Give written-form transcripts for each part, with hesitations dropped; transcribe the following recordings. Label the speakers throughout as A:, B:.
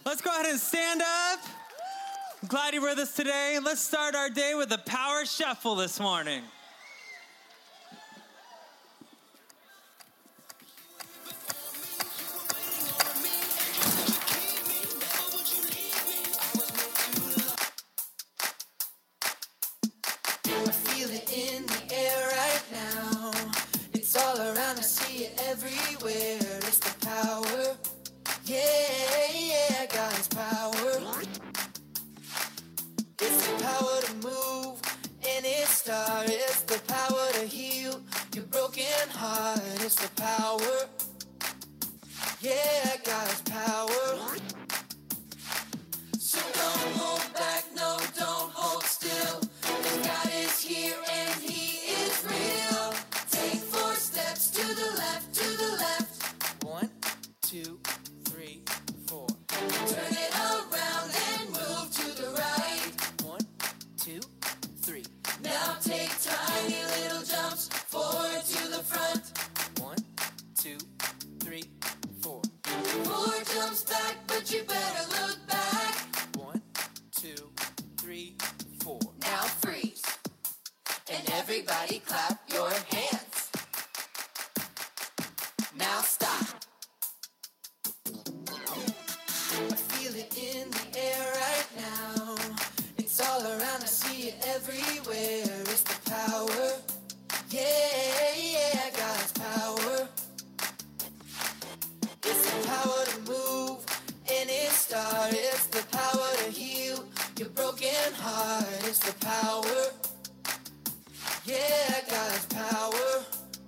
A: Let's go ahead and stand up. I'm glad you're with us today. Let's start our day with a power shuffle this morning.
B: I feel it in the air right now. It's all around, I see it everywhere. It's the power. Yeah, God's power. It's the power to move, and it starts. It's the power to heal your broken heart. It's the power. Yeah, God's power. So don't hold back, no, don't hold still. God is here and He is real. Take 4 steps to the left, to the left. 1, 2, 3, 4. Turn it around and move to the right. 1, 2, 3. Now take tiny little jumps forward to the front. 1, 2, 3, 4. 4 jumps back, but you better look back. 1, 2, 3, 4. Now freeze. And everybody clap your hands. Now stop. I feel it in the air right now. It's all around, I see it everywhere. It's the power. Yeah, God's power. It's the power to move, and it starts. It's the power to heal your broken heart. It's the power. Yeah, God's power.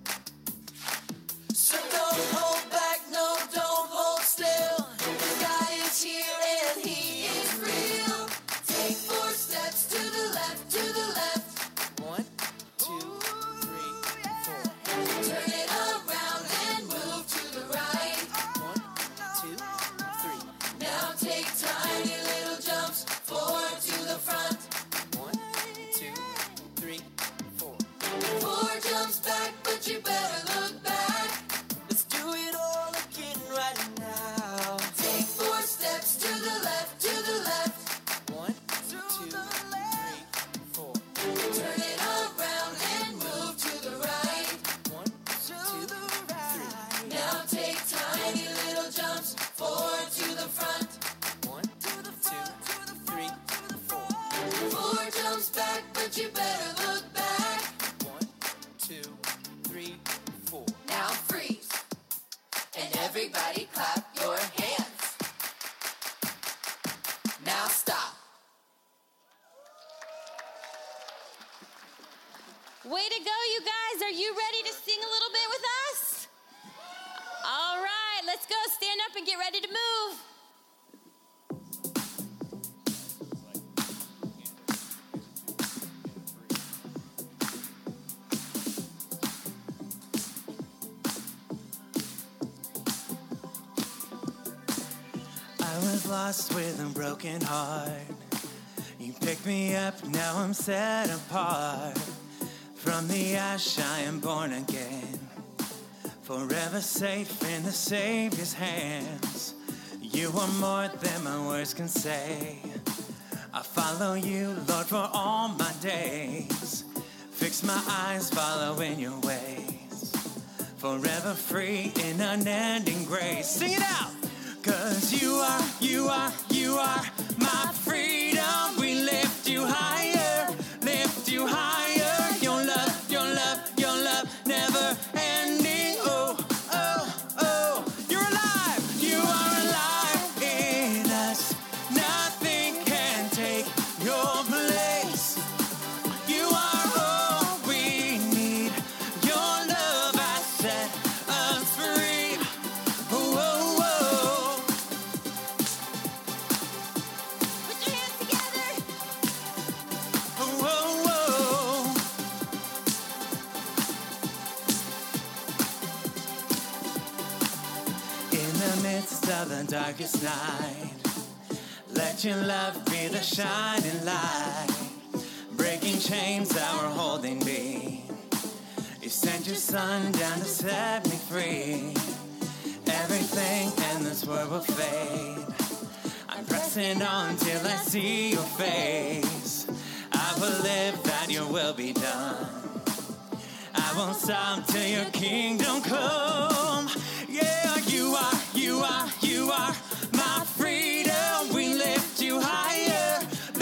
B: So don't hold back, no, don't hold still. God is here and He is real. Take 4 steps to the left, to the left. 1, 2, 3, 4. Turn it around and move to the right. 1, 2, 3. Now take tiny little jumps forward to the front. 1, 2, 3, 4. 4 jumps back, but you better look back. Let's do it all again right now. Take 4 steps to the left, to the left. 1, 2, 3, 4. Turn it around and move to the right. 1, 2, 3. Now take tiny little jumps forward to the front. 1, 2, 3, 4. 4 jumps back, but you better look back. 1, 2, 3, 4. Now freeze. And everybody clap your hands. Now stop.
C: Way to go, you guys. Are you ready to sing a little bit with us? All right, let's go. Stand up and get ready to move.
A: I was lost with a broken heart. You picked me up, now I'm set apart. From the ash I am born again, forever safe in the Savior's hands. You are more than my words can say. I follow you, Lord, for all my days. Fix my eyes, following your ways. Forever free in unending grace. Sing it out! 'Cause you are my freedom. We lift you higher, Your love, never ending. Oh, you're alive. You are alive in us. Nothing can take your place. You are all we need. Your love has set us free. Oh.
C: Put your hands together.
A: In the midst of the darkest night, let your love be the shining light, breaking chains that were holding me. You sent your son down to set me free. Everything in this world will fade. I pressing on till I see your face. I will live that your will be done. I won't stop till your kingdom come. Yeah, you are my freedom. We lift you higher,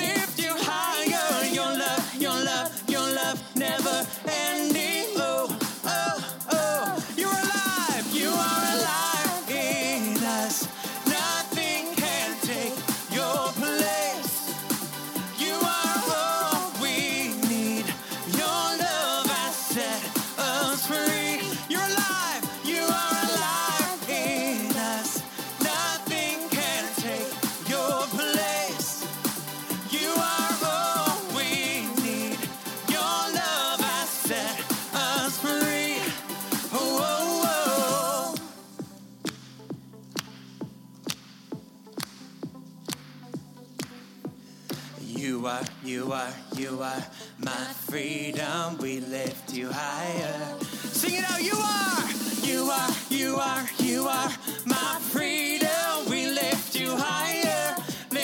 A: your love never ending. Oh, oh, oh, you're alive, you are alive in us. Nothing can take your place. You are all we need. Your love has set us free. You're alive, you are alive in us. Nothing can take your place. You are all we need. Your love has set us free. Oh, oh, oh. You are my freedom. We lift you higher. Sing it out. You are my freedom. We lift you higher,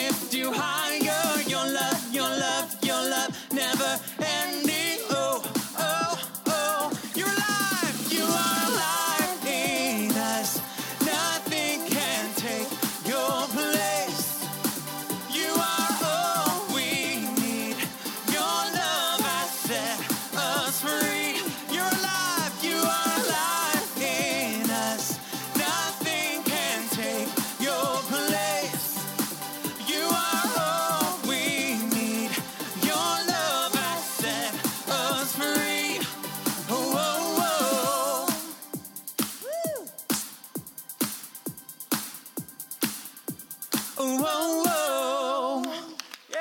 A: your love never ending. Oh, oh, oh, you're alive, you are alive in us. Nothing can take your place. You are all we need. Your love has set us free. You're alive, you are alive in us. Nothing can take your place. You are all we need. Your love has set us free. Oh, oh, oh. Woo. Oh, oh, oh. Yeah.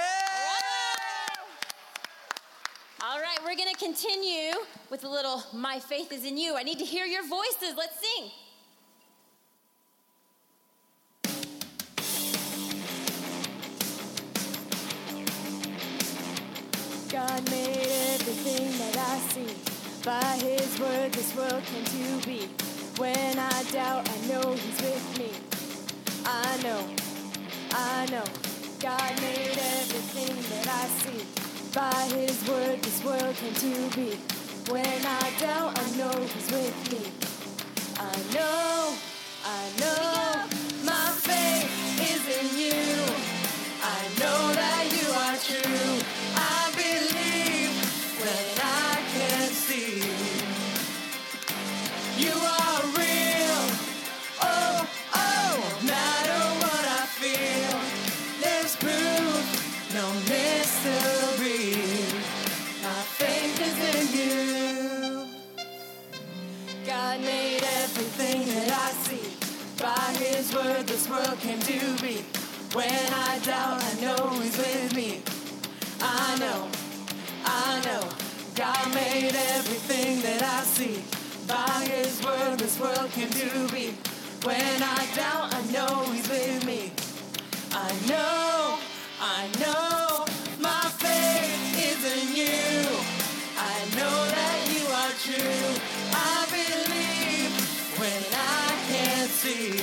C: All right, we're going to continue with a little My Faith is in You. I need to hear your voices. Let's sing.
D: God made everything that I see. By His word, this world came to be. When I doubt, I know He's with me. I know. God made everything that I see. By His word, this world came to be. When I doubt, I know He's with me. I know, my faith is in You. I know that You are true. I believe when I can't see. You are real. Oh, oh, matter what I feel. There's proof, no mystery. My faith is in You. God made everything that I see. By His word, this world came to be. When I doubt, I know He's with me. I know. God made everything that I see. By His word, this world came to be. When I doubt, I know He's with me. I know, my faith is in You. I know that You are true. I believe when I can't see.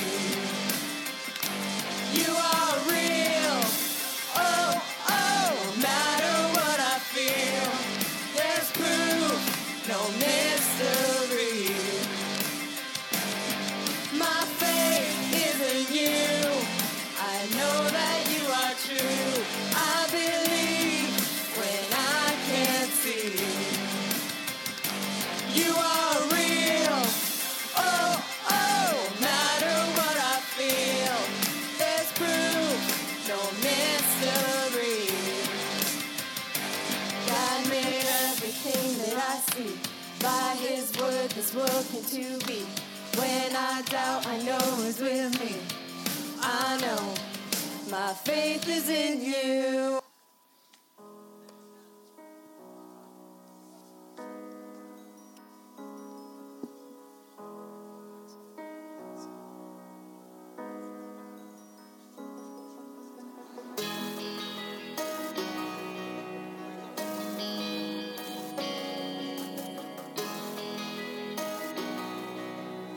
D: You are real. Oh, oh, matter what I feel. There's proof, no mystery. My faith is in You. I know that You are true. I believe when I can't see. You are real. Oh, oh, matter what I feel. There's proof, no mystery. God made everything that I see. By His word, this world came to be. When I doubt, I know He's with me. I know, my faith is in You.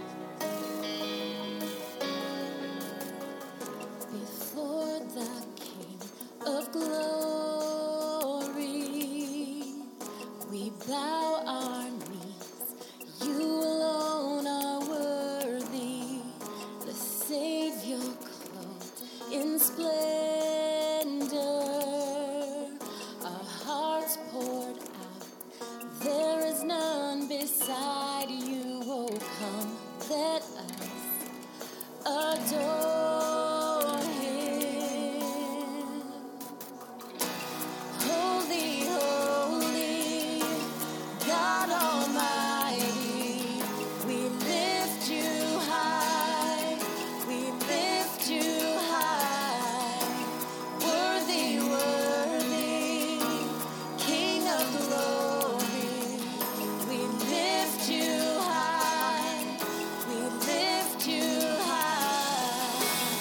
B: Before the
C: in splendor, our hearts poured out. There is none beside you. Oh, come, let us adore him. Holy, holy, God Almighty, we lift you high, we lift you high. Worthy, worthy, King of glory, we lift you high, we lift you high.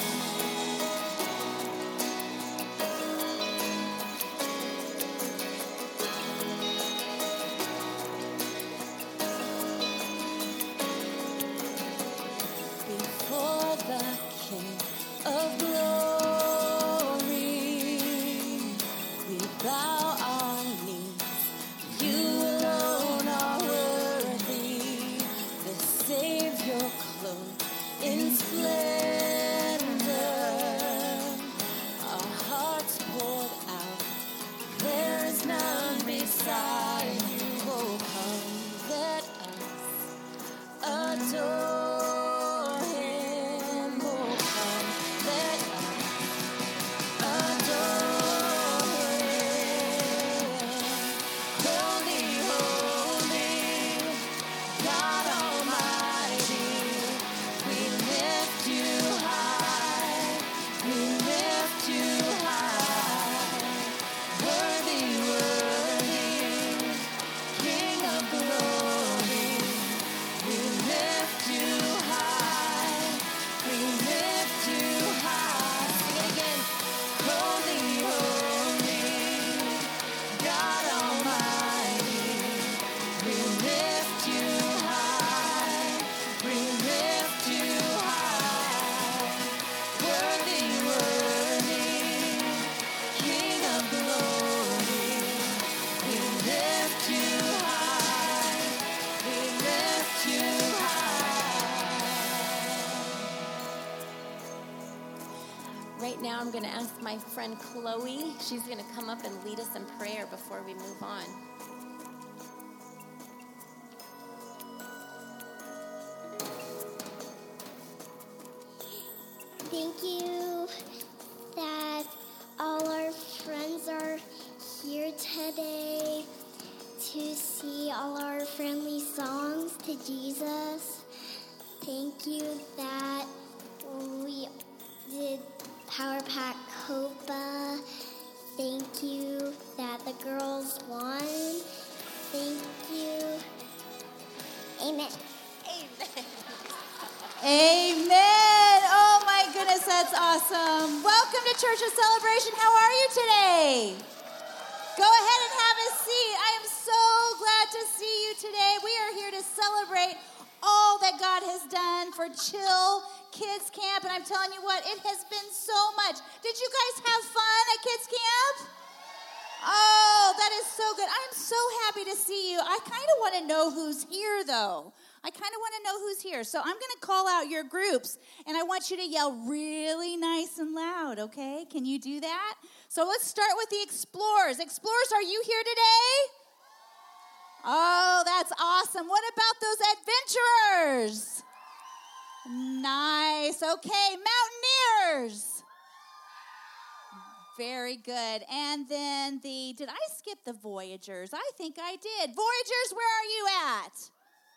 C: Before the King of glory, we bow our knees. You alone are worthy, the Savior clothed in splendor. Our hearts poured out. There is none beside you. Oh, come, let us adore him. Oh, come, let us adore him. Holy, holy, God Almighty, we lift you high, we lift you high. Worthy, worthy, King of glory, we lift you high, we lift you high. Sing it again. Holy, holy, God Almighty, we lift you high, we lift you high. Worthy, worthy, King of glory, we lift you high, we lift you high. Right now, I'm going to ask my friend Chloe. She's going to come up and lead us in prayer before we move on.
E: Thank you that all our friends are here today to see all our friendly songs to Jesus. Thank you that we did Power Pack Copa. Thank you that the girls won. Thank you. Amen.
F: Amen. Oh my goodness, that's awesome. Welcome to Church of Celebration. How are you today? Go ahead and have a seat. I am so glad to see you today. We are here to celebrate all that God has done for Chill Kids Camp. And I'm telling you what, it has been so much. Did you guys have fun at Kids Camp? Oh, that is so good. I'm so happy to see you. I kind of want to know who's here, though. I kind of want to know who's here. So I'm going to call out your groups, and I want you to yell really nice and loud, okay? Can you do that? So let's start with the Explorers. Explorers, are you here today? Oh, that's awesome. What about those Adventurers? Nice. Okay, Mountaineers. Very good. And then did I skip the Voyagers? I think I did. Voyagers, where are you at?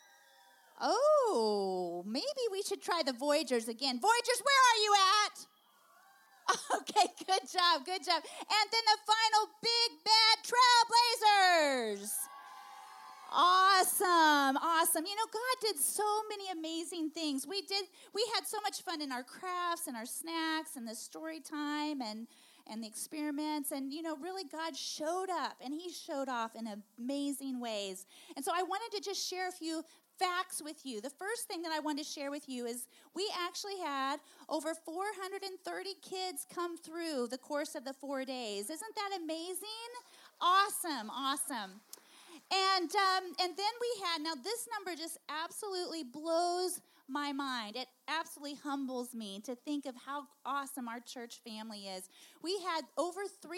F: Oh, maybe we should try the Voyagers again. Voyagers, where are you at? Okay, good job, good job. And then the final big bad Trailblazers. Awesome, awesome. You know, God did so many amazing things. We had so much fun in our crafts and our snacks and the story time and the experiments. And, you know, really God showed up and he showed off in amazing ways. And so I wanted to just share a few facts with you. The first thing that I wanted to share with you is we actually had over 430 kids come through the course of the 4 days. Isn't that amazing? Awesome, awesome. And then we had, now this number just absolutely blows my mind. It absolutely humbles me to think of how awesome our church family is. We had over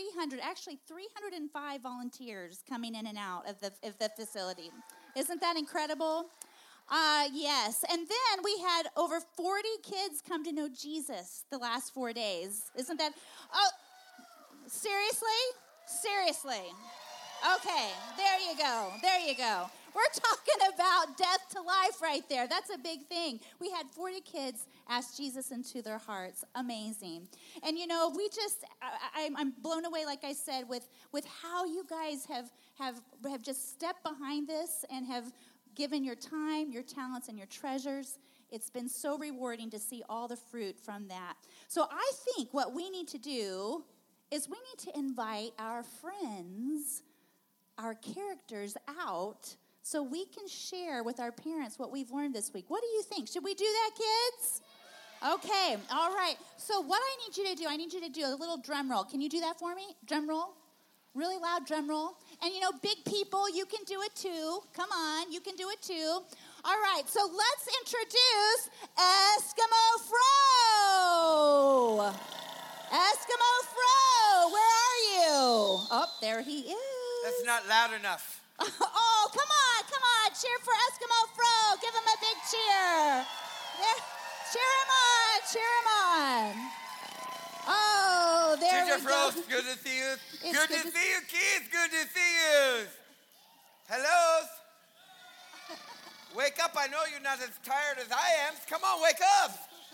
F: 305 volunteers coming in and out of the facility. Isn't that incredible? Yes. And then we had over 40 kids come to know Jesus the last 4 days. Isn't that? Oh, seriously? Seriously. Okay, there you go. There you go. We're talking about death to life right there. That's a big thing. We had 40 kids ask Jesus into their hearts. Amazing. And you know, I'm blown away, like I said, with how you guys have just stepped behind this and have given your time, your talents, and your treasures. It's been so rewarding to see all the fruit from that. So I think what we need to do is we need to invite our friends, our characters out so we can share with our parents what we've learned this week. What do you think? Should we do that, kids? Okay, all right. So what I need you to do a little drum roll. Can you do that for me? Drum roll? Really loud drum roll. And you know, big people, you can do it too. Come on, you can do it too. All right, so let's introduce Eskimo Fro. Eskimo Fro, where are you? Oh, there he is.
G: That's not loud enough.
F: Oh, come on. Cheer for Eskimo Fro. Give him a big cheer. There, cheer him on. Oh, there
G: Ginger
F: we go.
G: Frost, good to see you.
F: It's
G: Good to see you, kids. Good to see you. Hello. Wake up. I know you're not as tired as I am. Come on, wake up.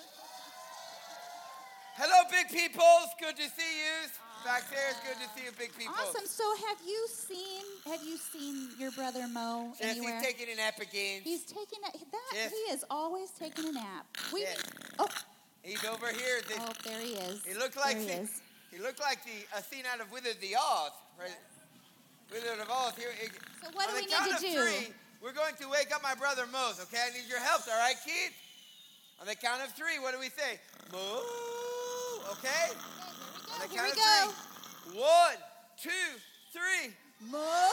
G: Hello, big peoples. Good to see you. Back there, it's good to see you, big people.
F: Awesome. So have you seen your brother Mo
G: Yes,
F: anywhere?
G: he's taking a nap again.
F: He's taking that.
G: Yes.
F: He is always taking a nap.
G: Yes.
F: Oh,
G: He's over here.
F: there he is.
G: He looked like
F: there he is.
G: He looked like a scene out of Wizard of Oz, right? Wizard of Oz. Here.
F: So what do
G: on
F: we
G: the count
F: need
G: of
F: to do?
G: three, we're going to wake up my brother Mose. Okay, I need your help. All right, kids. On the count of three, what do we say? Moo. Okay. On the
F: Here
G: count
F: we
G: of
F: go.
G: three. 1, 2, 3.
F: Mo.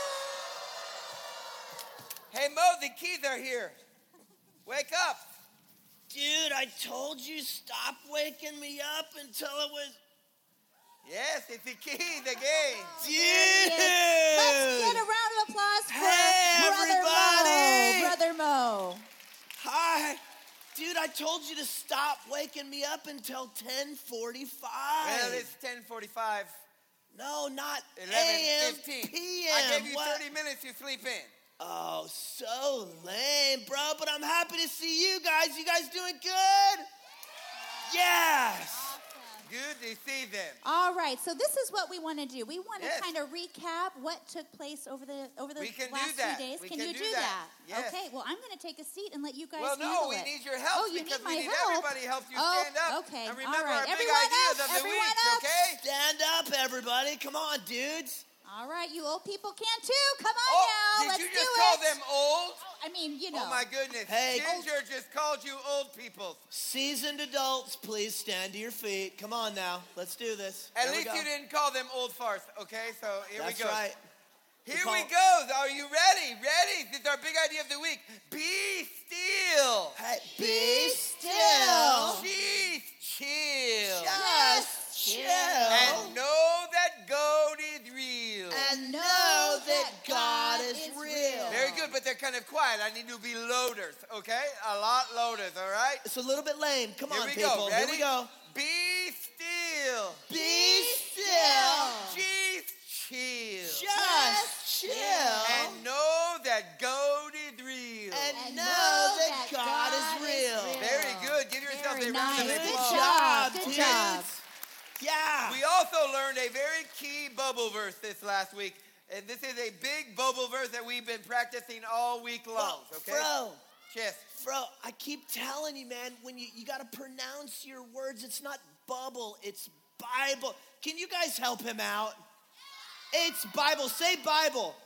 G: Hey Mo, the keys are here. Wake up.
H: Dude, I told you stop waking me up until it was...
G: Yes, it's the keys again.
H: Dude!
F: Let's get a round of applause for
H: Hey,
F: Brother Mo.
H: Hi. Dude, I told you to stop waking me up until 10:45.
G: Well, it's 10:45.
H: No, not
G: 11:15.
H: PM.
G: I gave you
H: What?
G: 30 minutes to sleep in.
H: Oh, so lame, bro. But I'm happy to see you guys. You guys doing good? Yes.
G: Good to see them.
F: All right, so this is what we want to do. We want to
G: Yes.
F: kind of recap what took place over the
G: We can
F: last
G: do that.
F: few days.
G: We
F: can
G: can
F: you
G: do
F: do
G: that.
F: that?
G: Yes.
F: Okay, well, I'm going to take a seat and let you guys
G: Well,
F: handle
G: no, we
F: it.
G: need your help
F: Oh, you
G: because
F: need my
G: we need
F: help?
G: everybody help you
F: Oh,
G: stand up.
F: okay.
G: And remember
F: All right.
G: our big
F: Everyone
G: ideas
F: up.
G: of the
F: Everyone
G: week,
F: up.
G: okay?
H: Stand up, everybody. Come on, dudes.
F: All right, you old people can too. Come on
G: Oh,
F: now,
G: did
F: let's
G: you
F: do
G: just
F: it.
G: call them old?
F: I mean, you know.
G: Oh, my goodness.
H: Hey.
G: Ginger just called you old people.
H: Seasoned adults, please stand to your feet. Come on now. Let's do this.
G: At
H: Here we
G: least
H: go.
G: you didn't call them old farts, okay? So here
H: That's
G: we go.
H: right.
G: Here
H: We
G: we
H: call-
G: go. Are you ready? Ready? This is our big idea of the week. Be still.
H: Hey, be still.
G: Jeez, chill.
H: Just chill.
G: And know that God is real.
H: And know that God is real.
G: Very good, but they're kind of quiet. I need to be loaders, okay? A lot loaders, all right?
H: It's a little bit lame. Come
G: Here
H: on,
G: we
H: people.
G: go.
H: Here
G: Ready?
H: we go.
G: Be still.
H: Be still.
G: Jeez, chill.
H: Just chill.
G: And know that God is real.
H: And know that God is real.
G: Very good. Give yourself
F: Very
G: a round of
F: nice.
H: Good
G: applause.
H: job,
F: Good
H: dudes.
F: job.
H: Yeah.
G: We also learned a very key bubble verse this last week. And this is a big bubble verse that we've been practicing all week long. Okay? Yes.
H: Fro, I keep telling you, man, when you got to pronounce your words, it's not bubble, it's Bible. Can you guys help him out? It's Bible. Say Bible.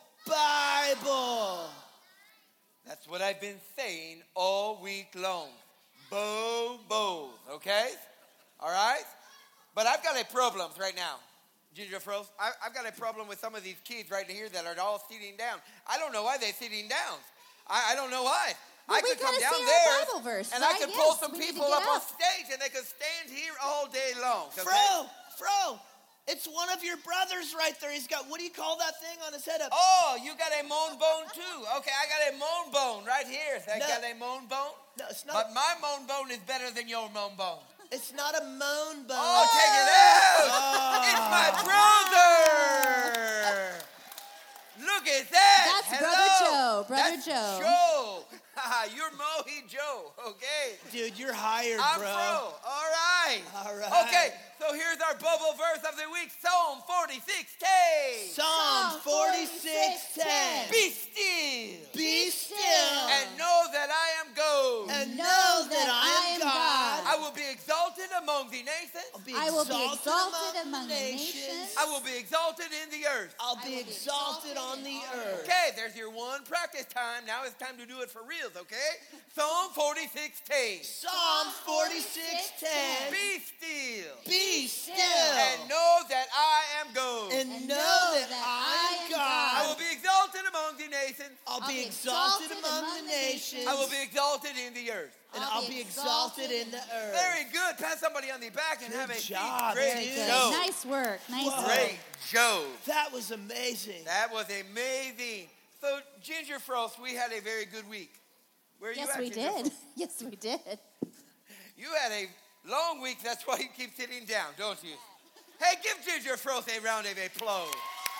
H: Bible.
G: That's what I've been saying all week long. Bo-bos, okay? All right? But I've got a problem right now, Ginger Frost. I've got a problem with some of these kids right here that are all sitting down. I don't know why they're sitting down. I don't know why. I
F: we
G: could come
F: gotta say our
G: downstairs
F: Bible verse,
G: and
F: right?
G: I could pull
F: Yes,
G: some
F: we need to
G: people
F: get
G: up on
F: up.
G: stage and they could stand here all day long. Okay?
H: Fro, it's one of your brothers right there. He's got, what do you call that thing on his head?
G: Oh, you got a moan bone too. Okay, I got a moan bone right here. I
H: No.
G: got a moan bone.
H: No, it's not.
G: But my moan bone is better than your moan bone.
H: It's not a moan bone.
G: Oh, take it out! It's my brother! Look at that!
F: That's Brother Joe. Brother
G: That's
F: Joe.
G: Joe. You're Mohi Joe, okay?
H: Dude, you're hired,
G: I'm
H: bro.
G: Fro. All right.
H: All right.
G: Okay, so here's our bubble verse of the week, Psalm 46:10.
H: Psalm 46:10.
G: Be still
H: Be still
G: and know that I am God.
H: and know that I am God.
G: I will be exalted among the nations.
F: I will be exalted among the nations.
G: I will be exalted in the earth.
H: I'll be exalted on the earth.
G: Okay, there's your one practice time. Now it's time to do it for reals, okay? Psalm 46:10.
H: Psalm 46:10.
G: Be still
H: Be still
G: and know that I am God.
H: and know that I am
G: I will
H: God.
G: be exalted among the nations.
H: I'll be exalted among the nations.
G: I will be exalted in the earth.
H: and I'll be exalted in the earth.
G: Very good. Pat somebody on the back and
H: Good
G: have a
H: job,
G: great
F: Very good.
G: show.
F: Nice work. Nice
H: Whoa.
F: work.
G: Great show.
H: That was amazing.
G: That was amazing. So, Ginger Frost, we had a very good week. Where are you
F: Yes,
G: at,
F: we
G: Ginger
F: did.
G: Frost?
F: Yes, we did.
G: You had a long week. That's why you keep sitting down, don't you? Hey, give Ginger Frost a round of applause.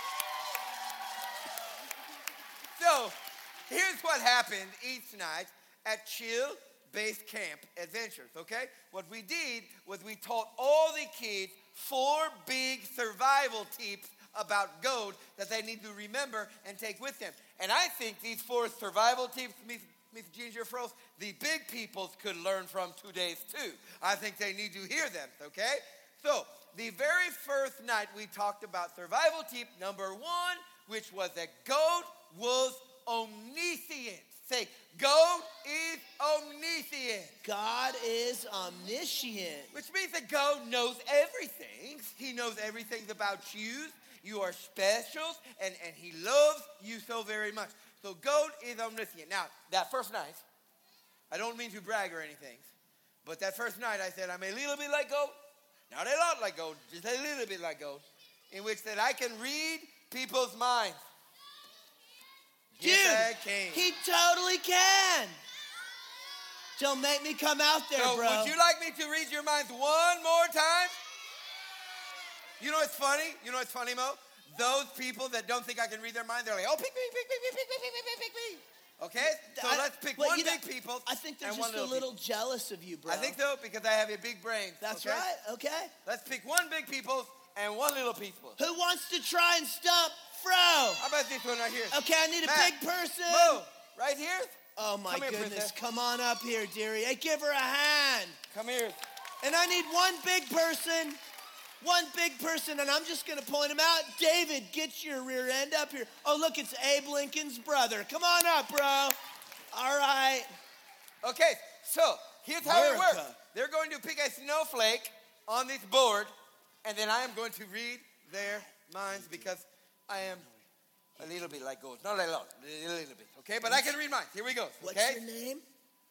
G: So, here's what happened each night at Chill Base Camp Adventures, okay? What we did was we taught all the kids 4 big survival tips about gold that they need to remember and take with them. And I think these 4 survival tips, Miss Ginger Frost, the big peoples could learn from today's too. I think they need to hear them, okay? So, the very first night we talked about survival tip number 1, which was that goat was omniscient. Say, goat is omniscient.
H: God is omniscient.
G: Which means that God knows everything. He knows everything about you. You are special, and he loves you so very much. So God is omniscient. Now, that first night, I don't mean to brag or anything, but that first night I said, I'm a little bit like God. Not a lot like God, just a little bit like God, in which that I can read people's minds.
H: Dude,
G: Yes, I can.
H: he totally can. Don't make me come out there,
G: So
H: bro.
G: would you like me to read your minds one more time? You know what's funny? You know what's funny, Mo? Those people that don't think I can read their mind, they're like, oh, pick me, pick me, pick me, pick me, pick me, pick me. Okay? So let's pick
H: well,
G: one
H: you know,
G: big people
H: I think they're
G: and
H: just
G: one
H: a little
G: people.
H: jealous of you, bro.
G: I think so because I have a big brain.
H: That's
G: okay?
H: right, okay.
G: Let's pick one big people and one little people.
H: Who wants to try and stump Fro?
G: How about this one right here?
H: Okay, I need a
G: Matt,
H: big person.
G: Mo, right here?
H: Oh, my
G: Come here,
H: goodness.
G: princess.
H: Come on up here, dearie. Hey, give her a hand.
G: Come here.
H: And I need one big person. One big person, and I'm just going to point him out. David, get your rear end up here. Oh, look, it's Abe Lincoln's brother. Come on up, bro. All right.
G: Okay, so here's how it
H: America.
G: works. They're going to pick a snowflake on this board, and then I am going to read their minds because I am a little bit like ghosts. Not a lot, a little bit, okay? But I can read minds. Here we go,
H: What's
G: okay?
H: your name?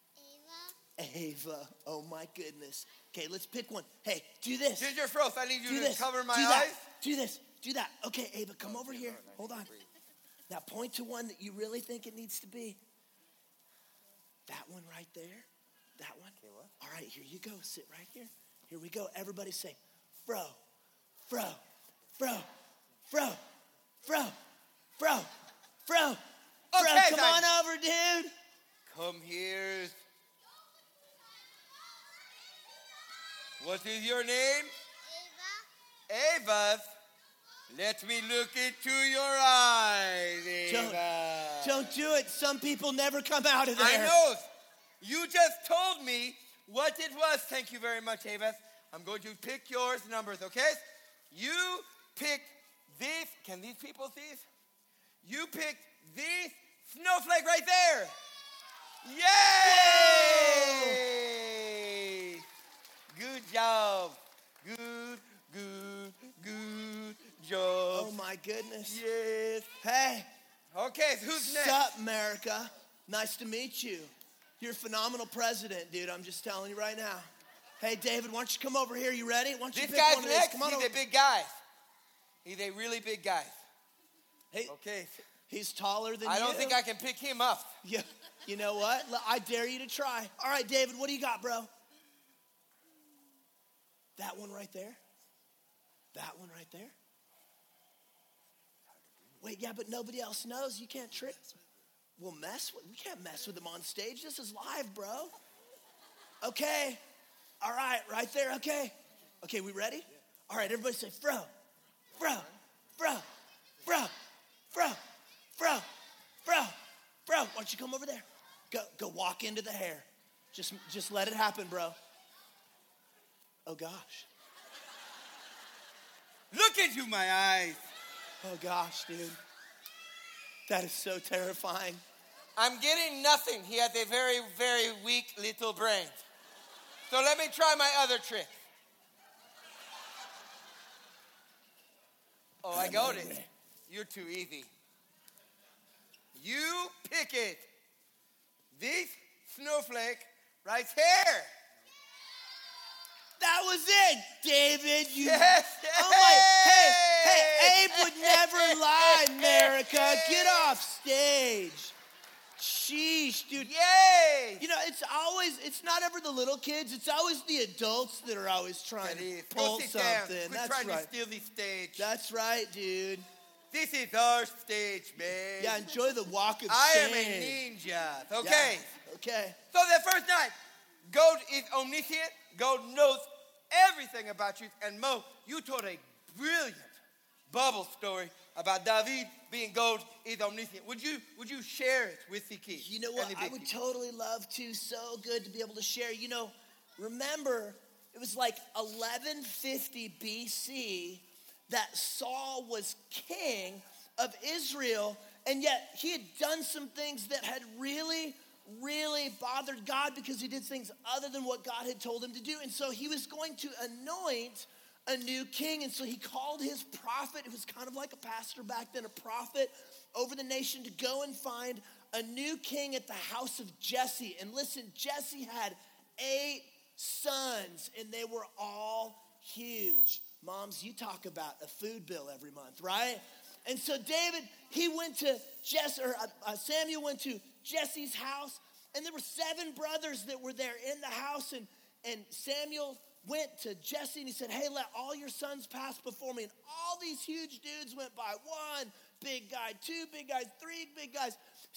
H: Ava. Oh, my goodness. Okay, let's pick one. Hey, do this.
G: Ginger Frost, I need you
H: Do
G: to
H: this.
G: cover my
H: do
G: eyes.
H: that. Do this. Do that. Okay, Ava, come over here. Hold on. Now point to one that you really think it needs to be. That one right there. That one.
G: Okay, what?
H: All right, here you go. Sit right here. Here we go. Everybody say, Fro, Fro, Fro, Fro, Fro, Fro, Fro. Fro,
G: Okay,
H: come on over, dude.
G: Come here. What is your name? Ava. Let me look into your eyes, Ava.
H: Don't do it. Some people never come out of there.
G: I know. You just told me what it was. Thank you very much, Ava. I'm going to pick yours numbers, okay? You picked this. Can these people see this? You picked this snowflake right there. Yay! Good job. Good job.
H: Oh, my goodness.
G: Yes.
H: Hey.
G: Okay, so who's next?
H: Sup, America? Nice to meet you. You're a phenomenal president, dude. I'm just telling you right now. Hey, David, why don't you come over here? You ready? Why don't you
G: This
H: pick
G: guy's
H: one of these?
G: next.
H: Come on
G: He's
H: over.
G: a big guy. He's a really big guy.
H: Hey,
G: Okay.
H: he's taller than you.
G: I don't think I can pick him up.
H: Yeah. You know what? I dare you to try. All right, David, what do you got, bro? That one right there? That one right there? Wait, yeah, but nobody else knows. You can't trick. We can't mess with him on stage. This is live, bro. Okay. All right, right there, okay. Okay, we ready? All right, everybody say, fro, fro, fro, fro, fro, fro, fro, fro. Why don't you come over there? Go walk into the hair. Just let it happen, bro. Oh, gosh.
G: Look into my eyes.
H: Oh, gosh, dude. That is so terrifying.
G: I'm getting nothing. He has a very, very weak little brain. So let me try my other trick. Oh, I got it. You're too easy. You pick it. This snowflake right here.
H: That was it, David.
G: Yes.
H: Oh my! Hey! Abe would never lie, America. Get off stage. Sheesh, dude.
G: Yay!
H: You know, it's not ever the little kids. It's always the adults that are always trying
G: That is.
H: to pull
G: Go sit down.
H: something.
G: Quit
H: That's
G: trying
H: right.
G: to steal the stage.
H: That's right, dude.
G: This is our stage, man.
H: Yeah, enjoy the walk of
G: I am
H: shame.
G: a ninja. Okay.
H: Yeah. Okay.
G: So the first night, God is omniscient. God knows everything about you. And Mo, you told a brilliant Bible story about David being God is omniscient. Would you share it with the kids?
H: You know what?
G: and the
H: I
G: big
H: would
G: people?
H: totally love to. So good to be able to share. You know, remember, it was like 1150 BC that Saul was king of Israel, and yet he had done some things that had really bothered God because he did things other than what God had told him to do. And so he was going to anoint a new king. And so he called his prophet, it was kind of like a pastor back then, a prophet over the nation, to go and find a new king at the house of Jesse. And listen, Jesse had 8 sons, and they were all huge. Moms, you talk about a food bill every month, right? And so David, he went to Samuel went to Jesse's house, and there were 7 brothers that were there in the house, and Samuel went to Jesse and he said, hey, let all your sons pass before me. And all these huge dudes went by. 1 big guy, 2 big guys, 3 big guys,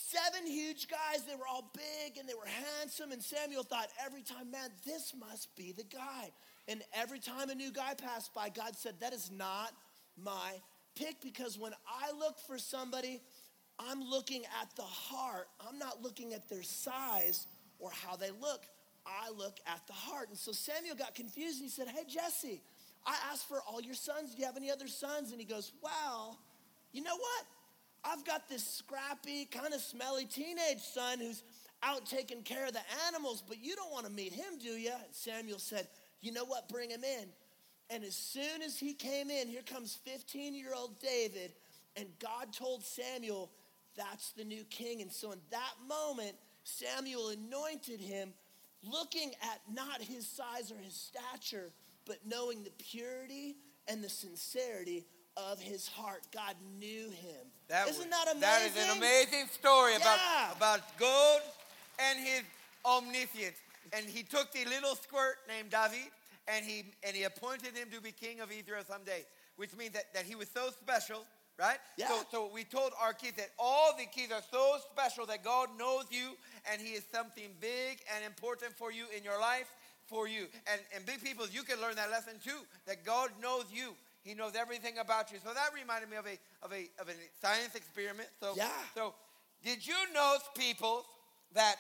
H: 7 huge guys. They were all big and they were handsome. And Samuel thought every time, man, this must be the guy. And every time a new guy passed by, God said, that is not my pick, because when I look for somebody, I'm looking at the heart. I'm not looking at their size or how they look. I look at the heart. And so Samuel got confused and he said, hey, Jesse, I asked for all your sons. Do you have any other sons? And he goes, well, you know what? I've got this scrappy, kind of smelly teenage son who's out taking care of the animals, but you don't want to meet him, do you? And Samuel said, you know what? Bring him in. And as soon as he came in, here comes 15-year-old David, and God told Samuel, that's the new king. And so in that moment, Samuel anointed him, looking at not his size or his stature, but knowing the purity and the sincerity of his heart. God knew him. Isn't that amazing?
G: That is an amazing story
H: Yeah.
G: about God and his omniscience. And he took the little squirt named David, and he appointed him to be king of Israel someday, which means that he was so special, right?
H: Yeah.
G: So we told our kids that all the kids are so special that God knows you, and he is something big and important for you in your life, for you. And big people, you can learn that lesson too, that God knows you. He knows everything about you. So that reminded me of a science experiment. So did you know, people, that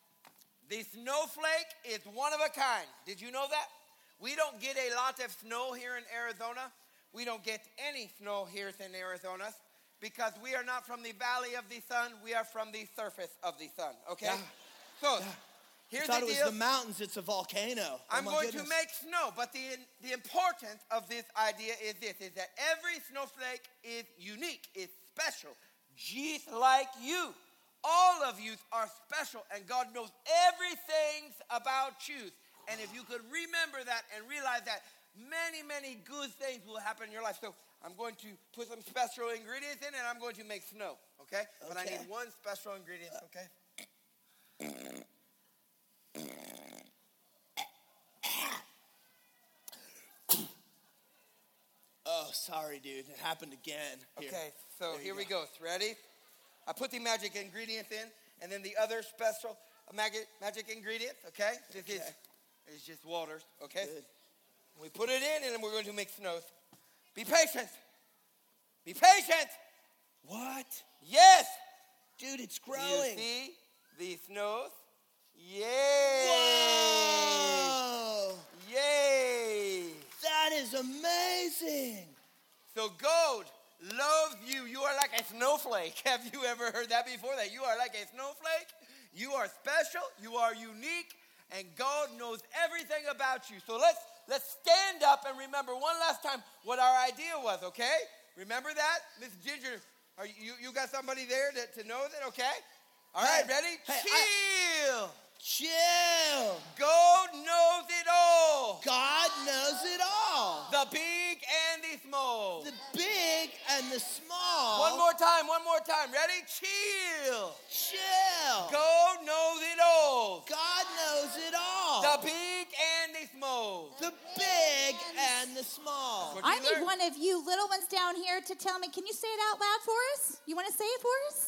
G: the snowflake is one of a kind? Did you know that? We don't get a lot of snow here in Arizona. We don't get any snow here in Arizona because we are not from the valley of the sun. We are from the surface of the sun, okay?
H: Yeah.
G: So
H: Yeah.
G: here's
H: I thought
G: the
H: it
G: deal.
H: was the mountains. It's a volcano.
G: I'm
H: my
G: going
H: goodness.
G: to make snow, but the importance of this idea is this, is that every snowflake is unique, it's special, just like you. all of you are special, and God knows everything about you. And if you could remember that and realize that, many, many good things will happen in your life. So I'm going to put some special ingredients in, and I'm going to make snow, okay? But I need one special ingredient, okay?
H: Oh, sorry, dude. It happened again. Here.
G: Okay, so here we
H: go.
G: go. Ready? I put the magic ingredients in, and then the other special magic ingredients, okay? This is just water, okay?
H: Good.
G: We put it in, and then we're going to make snows. Be patient. Be patient.
H: What?
G: Yes.
H: Dude, it's
G: Do
H: growing.
G: you see the snows? Yay.
H: Whoa.
G: Yay.
H: That is amazing.
G: So God loves you. You are like a snowflake. Have you ever heard that before? That you are like a snowflake? You are special. You are unique. And God knows everything about you. So let's stand up and remember one last time what our idea was, okay? Remember that? Miss Ginger, are you got somebody there to know that, okay? All right, ready? Chill.
H: Chill.
G: God knows it all.
H: God knows it all.
G: The big and the small.
H: The big and the small.
G: One more time. Ready? Chill.
H: Chill.
G: God knows it all.
H: God knows it all.
G: The big and the small.
H: The big and the small.
G: What
F: I
G: you
F: need
G: learn?
F: one of you little ones down here to tell me. Can you say it out loud for us? You want to say it for us?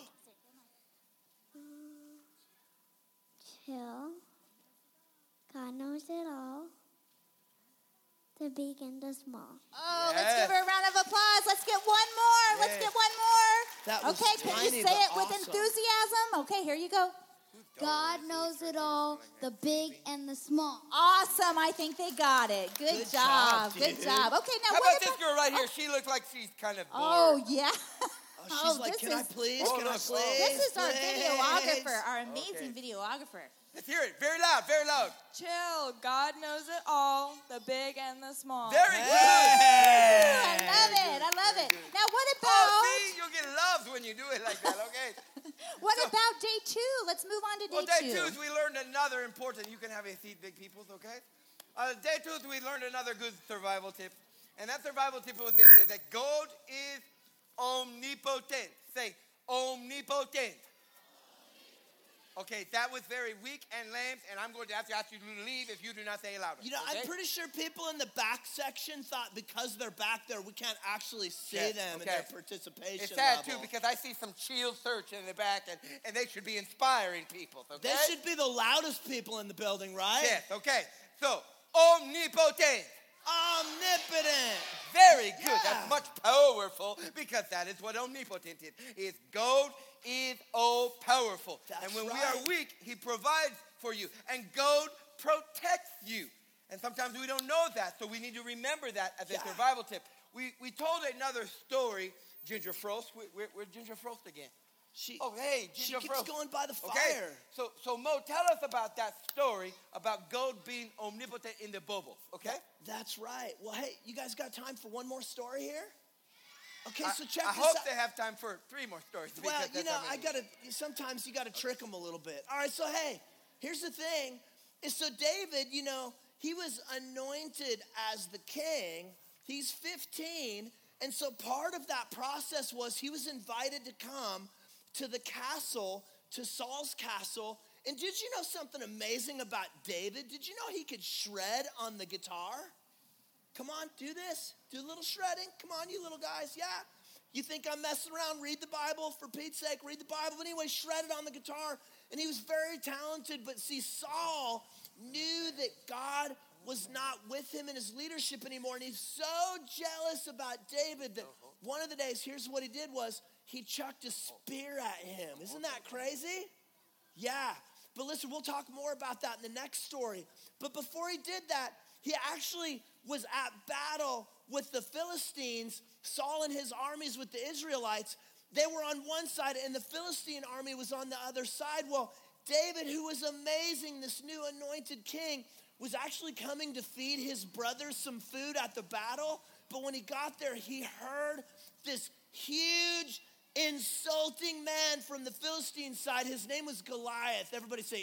E: Chill. God knows it all. The big and the small.
F: Oh,
G: Yes.
F: let's give her a round of applause. Let's get one more. Let's
G: Yes.
F: get one more.
H: That was
F: okay, can
H: tiny,
F: you say
H: but
F: it with
H: awesome.
F: enthusiasm? Okay, here you go.
E: God knows it all. The big and the small.
F: Awesome. I think they got it. Good
H: Good
F: job.
H: job,
F: Good
H: dude.
F: job. Okay, now
G: How
F: what
G: about this girl right here? She looks like she's kind of bored.
F: Oh, yeah.
H: Oh, she's like,
F: this
H: can I
F: is-
H: please?
G: Oh,
H: Can I
G: look,
H: please?
G: oh.
F: This is our
H: please?
F: videographer, our amazing
G: Okay.
F: videographer.
G: Let's hear it. Very loud, very loud.
I: Chill. God knows it all, the big and the small.
G: Very good.
F: I love it. I love it. Now, what
G: Oh,
F: about
G: see, you get loved when you do it like that, okay?
F: what about day 2? Let's move on to
G: Well,
F: day
G: day
F: 2.
G: two is we learned another important, you can have a seat, big peoples, okay? Day 2 is we learned another good survival tip. And that survival tip was this, is that God is omnipotent. Say, omnipotent. Okay, that was very weak and lame, and I'm going to have to ask you to leave if you do not say it louder.
H: You know,
G: okay?
H: I'm pretty sure people in the back section thought because they're back there, we can't actually see
G: Yes,
H: them in
G: okay.
H: their participation
G: It's sad,
H: level.
G: too, because I see some chill search in the back, and they should be inspiring people, okay?
H: They should be the loudest people in the building, right?
G: Yes, okay. So, omnipotent.
H: Omnipotent.
G: Very good.
H: Yeah.
G: That's much powerful because that is what omnipotent is. God is all powerful.
H: That's
G: and when we
H: right.
G: are weak, he provides for you. And God protects you. And sometimes we don't know that, so we need to remember that as a
H: Yeah.
G: survival tip. We told another story, Ginger Frost. We're Ginger Frost again. Oh, hey,
H: She
G: Ginger
H: keeps
G: Frost.
H: going by the fire.
G: Okay, so Mo, tell us about that story about God being omnipotent in the bubbles, okay?
H: That's right. Well, hey, you guys got time for one more story here? Okay, so check
G: I
H: this
G: hope
H: out.
G: they have time for 3 more stories.
H: Well,
G: because
H: you
G: that's
H: know,
G: how many-
H: sometimes you gotta trick them a little bit. All right, so hey, here's the thing. Is so David, you know, he was anointed as the king. He's 15. And so part of that process was he was invited to come to the castle, to Saul's castle. And did you know something amazing about David? Did you know he could shred on the guitar? Come on, do this. Do a little shredding. Come on, you little guys. Yeah. You think I'm messing around? Read the Bible. For Pete's sake, read the Bible. But anyway, shredded on the guitar. And he was very talented. But see, Saul knew that God was not with him in his leadership anymore. And he's so jealous about David that one of the days, here's what he did was he chucked a spear at him. Isn't that crazy? Yeah. But listen, we'll talk more about that in the next story. But before he did that, he actually was at battle with the Philistines. Saul and his armies with the Israelites, they were on one side and the Philistine army was on the other side. Well, David, who was amazing, this new anointed king, was actually coming to feed his brothers some food at the battle. But when he got there, he heard this huge insulting man from the Philistine side. His name was Goliath. Everybody say,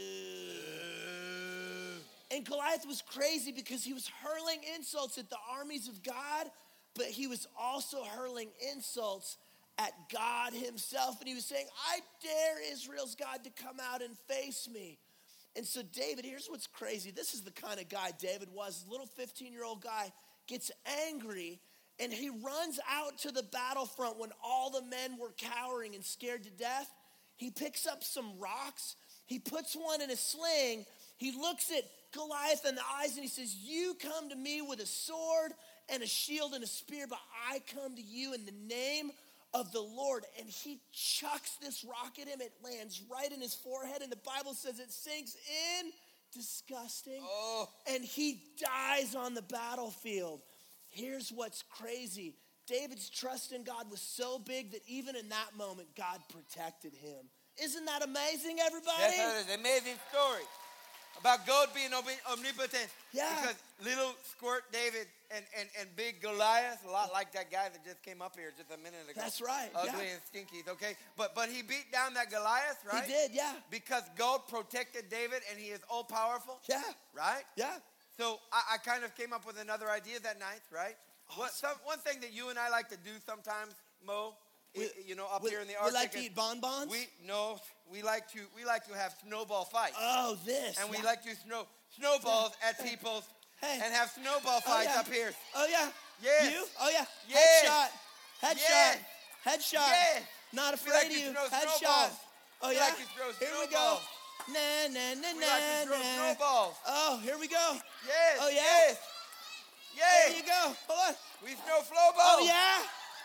H: ew. And Goliath was crazy because he was hurling insults at the armies of God, but he was also hurling insults at God himself. And he was saying, I dare Israel's God to come out and face me. And so David, here's what's crazy. This is the kind of guy David was. Little 15-year-old guy gets angry, and he runs out to the battlefront when all the men were cowering and scared to death. He picks up some rocks. He puts one in a sling. He looks at Goliath in the eyes, and he says, you come to me with a sword and a shield and a spear, but I come to you in the name of the Lord. And he chucks this rock at him. It lands right in his forehead, and the Bible says it sinks in. Disgusting.
G: Oh.
H: And he dies on the battlefield. Here's what's crazy. David's trust in God was so big that even in that moment, God protected him. Isn't that amazing, everybody?
G: Yes, that is an amazing story about God being omnipotent.
H: Yeah.
G: Because little squirt David and big Goliath, a lot like that guy that just came up here just a minute ago.
H: That's right.
G: Ugly and stinky, okay? But he beat down that Goliath, right?
H: He did, yeah.
G: Because God protected David and he is all powerful.
H: Yeah.
G: Right?
H: Yeah.
G: So I kind of came up with another idea that night, right?
H: Awesome.
G: One thing that you and I like to do sometimes, Mo, up here in the
H: We
G: Arctic.
H: like to eat bonbons?
G: We like to have snowball fights.
H: Oh, this.
G: And we like to snowballs at people's and have snowball fights up here.
H: Oh, yeah.
G: Yes.
H: You? Oh, yeah.
G: Yes.
H: Headshot.
G: Yes.
H: Headshot.
G: Yes.
H: Not
G: We
H: afraid
G: like
H: of
G: to
H: you.
G: throw
H: Headshot.
G: snowballs.
H: Oh,
G: We
H: yeah.
G: like to throw
H: Here we go.
G: snowballs.
H: Na, na, na,
G: We
H: na,
G: like to throw
H: na.
G: snowballs.
H: Oh, here we go.
G: Yes.
H: Oh, yeah.
G: Yes. Yes.
H: There you go. Hold on.
G: We throw flow balls.
H: Oh, yeah.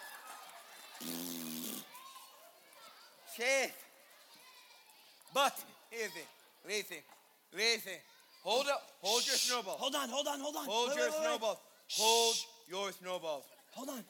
G: Yes. But listen. Hold your snowball.
H: Hold on.
G: Hold
H: Wait,
G: your
H: wait, wait.
G: snowballs. Hold your snowballs.
H: Hold on.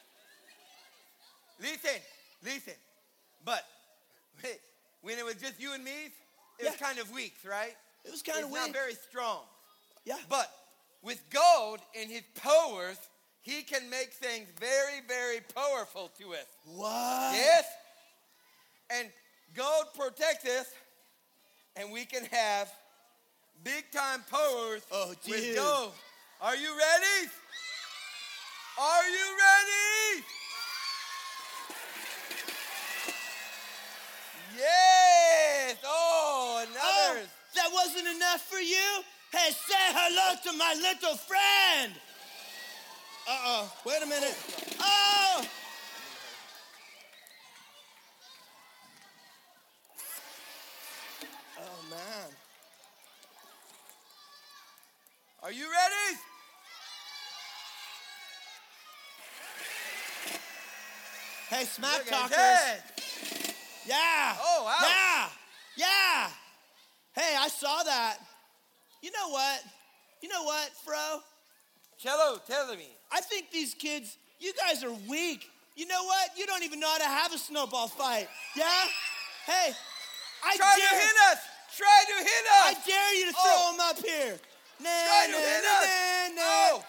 G: Listen. But when it was just you and me, it was kind of weak, right?
H: It was kind of
G: It's
H: weak.
G: not very strong.
H: Yeah.
G: But with God and his powers, he can make things very, very powerful to us.
H: What?
G: Yes? And God protects us, and we can have big-time powers with
H: dude.
G: God. Are you ready? Are you ready? Yes! Oh, another.
H: Oh, that wasn't enough for you? Hey, say hello to my little friend. Uh-oh, wait a minute. Oh! Oh, man.
G: Are you ready?
H: Hey, smack
G: Look at
H: talkers.
G: that.
H: Yeah.
G: Oh, wow.
H: Yeah. Hey, I saw that. You know what, Fro?
G: Cello, tell me.
H: I think these kids, you guys are weak. You know what? You don't even know how to have a snowball fight. Yeah? Hey,
G: Try to hit us.
H: I dare you to throw them up here.
G: Try to hit us. Oh.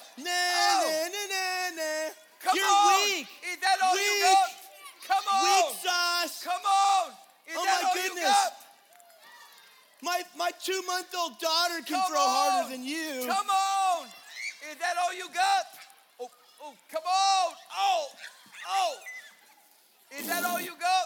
G: Come
H: You're
G: on.
H: weak.
G: Is that all you
H: Weak.
G: got? Come on.
H: Weak sauce.
G: Come on. Is
H: Oh,
G: that
H: my
G: all
H: goodness.
G: you got?
H: My 2-month-old daughter can
G: Come
H: throw
G: on.
H: harder than you.
G: Come on. Is that all you got? Oh, come on. Oh. Is that all you got?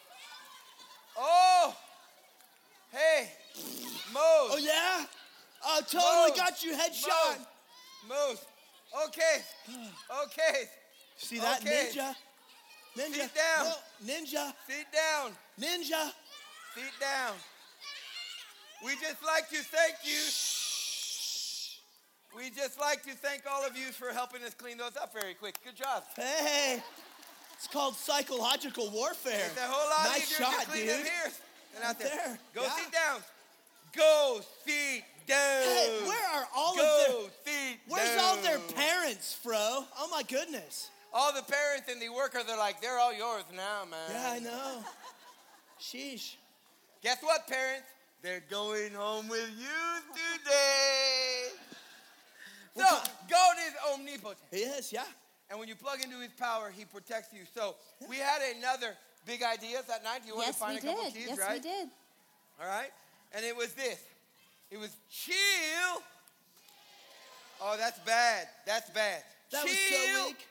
G: Oh. Hey, Mose.
H: Oh, yeah? Oh, totally
G: Mose.
H: got you headshot.
G: Mose. Okay.
H: See that?
G: Okay.
H: Ninja.
G: Sit down.
H: No, ninja.
G: Sit down.
H: Ninja.
G: Sit down. We just like to thank you. We just like to thank all of you for helping us clean those up very quick. Good job.
H: Hey. It's called psychological warfare.
G: It's a whole lot
H: Nice
G: easier
H: shot,
G: to clean
H: dude.
G: them here than out there.
H: There.
G: Go
H: Yeah.
G: sit down. Go sit down.
H: Hey, where are all
G: Go
H: of
G: sit
H: their...
G: down.
H: Where's all their parents, Fro? Oh, my goodness.
G: All the parents and the workers are like, they're all yours now, man.
H: Yeah, I know. Sheesh.
G: Guess what, parents? They're going home with you today. So, God is omnipotent.
H: He is, yeah.
G: And when you plug into his power, he protects you. So we had another big idea that night. You want to find a couple keys,
F: yes,
G: right?
F: we did.
G: All right. And it was this. It was chill. Oh, that's bad. That's bad.
H: That
G: chill.
H: was so weak.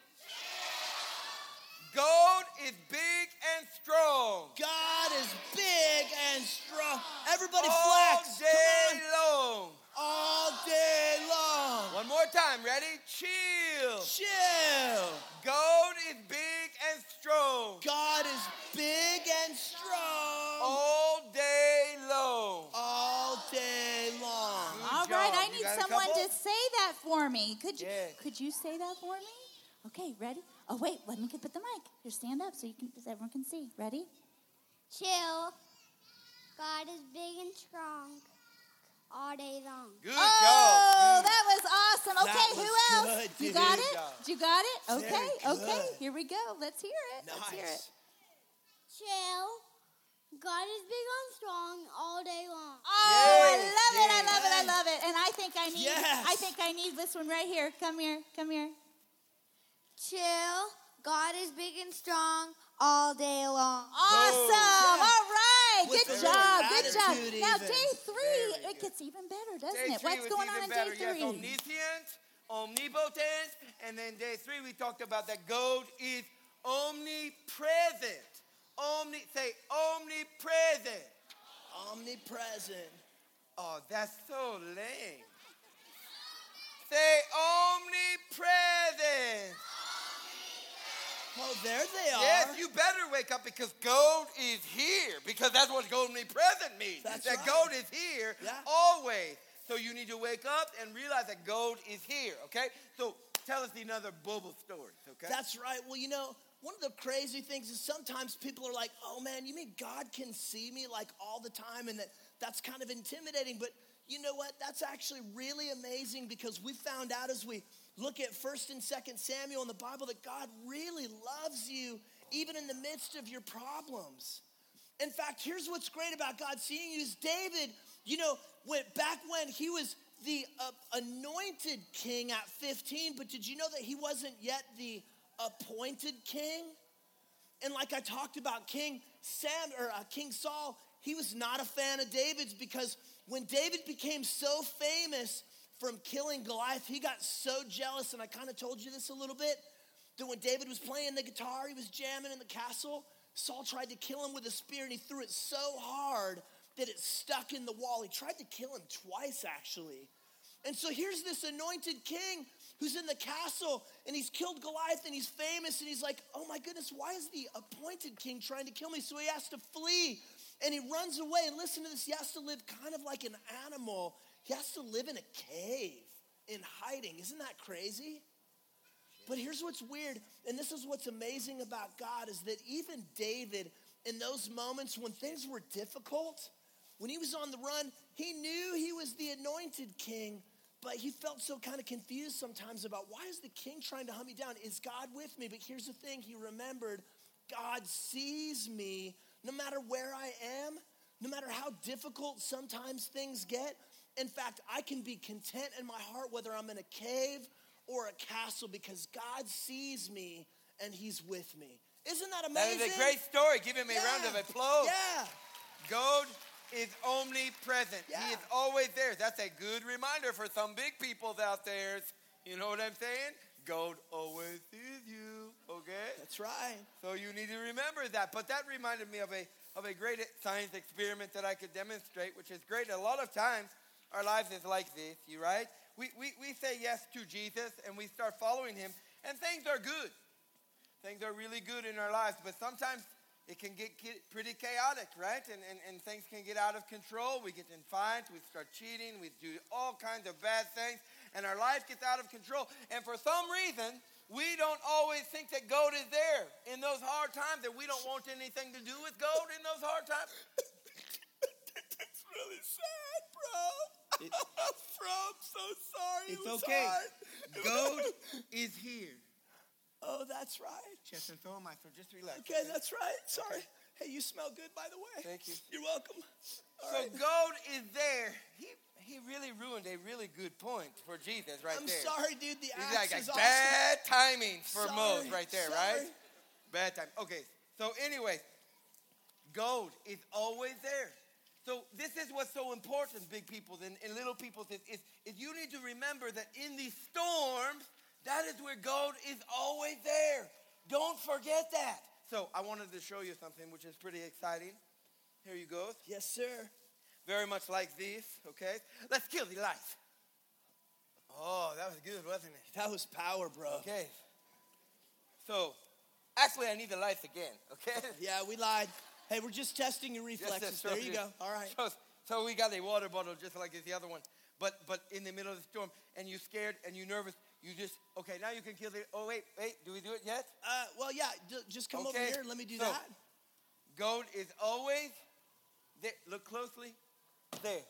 G: God is big and strong.
H: God is big and strong. Everybody
G: all
H: flex.
G: day long.
H: All day long.
G: One more time. Ready? Chill.
H: Chill.
G: God is big and strong.
H: God is big and strong.
G: All day long.
H: All day long.
G: Good
F: All
G: job.
F: right, I
G: You
F: need
G: got a
F: someone
G: couple?
F: to say that for me. Could you?
G: Yes.
F: Could you say that for me? Okay, ready? Oh wait, let me put the mic. Here, stand up so everyone can see. Ready?
E: Chill. God is big and strong all day long.
G: Good
F: Oh,
G: job.
F: that was awesome.
H: That
F: Okay,
H: was
F: who else?
H: good,
F: You
H: dude.
F: got
G: Good
F: it?
G: job.
F: You got it? Okay,
H: Very
F: okay.
H: good.
F: Here we go. Let's hear it. Let's hear it.
H: Nice.
E: Chill. God is big and strong all day long.
F: Oh, I
G: Yes,
F: love it. I
G: yes.
F: love it. I love it. And I think I need
H: Yes.
F: I think I need this one right here. Come here. Come here.
E: Chill. God is big and strong all day long.
F: Awesome.
H: Yeah.
F: All right.
H: With
F: Good
H: a
F: job.
H: little
F: Good job.
H: attitude
F: Now,
H: even.
F: day 3,
G: Very
F: it gets even better, doesn't
G: Day
F: it?
G: 3
F: What's
G: was
F: going
G: even
F: on in
G: better.
F: day 3?
G: Yes, omniscient, omnipotent, and then day 3 we talked about that God is omnipresent. Say omnipresent.
H: Omnipresent.
G: Oh, that's so lame. Say omnipresent.
H: Oh, there they are.
G: Yes, you better wake up because God is here. Because that's what omnipresent means.
H: That's
G: that
H: right.
G: God is here
H: Yeah.
G: always. So you need to wake up and realize that God is here, okay? So tell us another Bible story, okay?
H: That's right. Well, you know, one of the crazy things is sometimes people are like, oh man, you mean God can see me like all the time, and that's kind of intimidating. But you know what? That's actually really amazing, because we found out as we look at 1st and 2nd Samuel in the Bible that God really loves you even in the midst of your problems. In fact, here's what's great about God seeing you is David, you know, back when he was the anointed king at 15, but did you know that he wasn't yet the appointed king? And like I talked about, King Saul, he was not a fan of David's, because when David became so famous from killing Goliath, he got so jealous, and I kind of told you this a little bit, that when David was playing the guitar, he was jamming in the castle, Saul tried to kill him with a spear, and he threw it so hard that it stuck in the wall. He tried to kill him twice, actually. And so here's this anointed king who's in the castle, and he's killed Goliath, and he's famous, and he's like, oh my goodness, why is the appointed king trying to kill me? So he has to flee, and he runs away. And listen to this, he has to live kind of like an animal. He has to live in a cave in hiding. Isn't that crazy? But here's what's weird, and this is what's amazing about God, is that even David, in those moments when things were difficult, when he was on the run, he knew he was the anointed king, but he felt so kind of confused sometimes about, why is the king trying to hunt me down? Is God with me? But here's the thing, he remembered, God sees me no matter where I am, no matter how difficult sometimes things get. In fact, I can be content in my heart whether I'm in a cave or a castle, because God sees me and he's with me. Isn't that amazing?
G: That is a great story. Give him a round of applause.
H: Yeah.
G: God is omnipresent.
H: Yeah.
G: He is always there. That's a good reminder for some big peoples out there. You know what I'm saying? God always sees you, okay?
H: That's right.
G: So you need to remember that. But that reminded me of a great science experiment that I could demonstrate, which is great. A lot of times, our lives is like this, right? We say yes to Jesus, and we start following him, and things are good. Things are really good in our lives, but sometimes it can get pretty chaotic, right? And things can get out of control. We get in fights, we start cheating, we do all kinds of bad things, and our life gets out of control. And for some reason, we don't always think that God is there in those hard times, that we don't want anything to do with God in those hard times.
H: It's really sad, bro. Bro, I'm so sorry.
G: It's
H: it was
G: okay.
H: hard.
G: God is here.
H: Oh, that's right.
G: Yes, and so am I, so just relax.
H: Okay, that's right. Sorry. Hey, you smell good, by the way.
G: Thank you.
H: You're welcome. All
G: So
H: right.
G: God is there. he really ruined a really good point for Jesus right
H: I'm
G: there.
H: sorry, dude. The
G: He's
H: axe
G: like
H: is awesome.
G: bad timing for
H: Sorry,
G: Moses right there,
H: sorry.
G: right? Bad time. Okay, so anyway, gold is always there. So this is what's so important, big people and little people, is you need to remember that in these storms, that is where gold is always there. Don't forget that. So I wanted to show you something which is pretty exciting. Here you go.
H: Yes, sir.
G: Very much like this, okay? Let's kill the lights. Oh, that was good, wasn't it?
H: That was power, bro.
G: Okay. So, actually, I need the lights again, okay?
H: Yeah, we lied. Hey, we're just testing your reflexes. There you go. All right.
G: So we got a water bottle just like the other one. But in the middle of the storm, and you're scared and you're nervous, you just, okay, now you can kill the, oh, wait, do we do it yet?
H: Well, yeah, just come over here and let me do that.
G: Gold is always there. Look closely. There.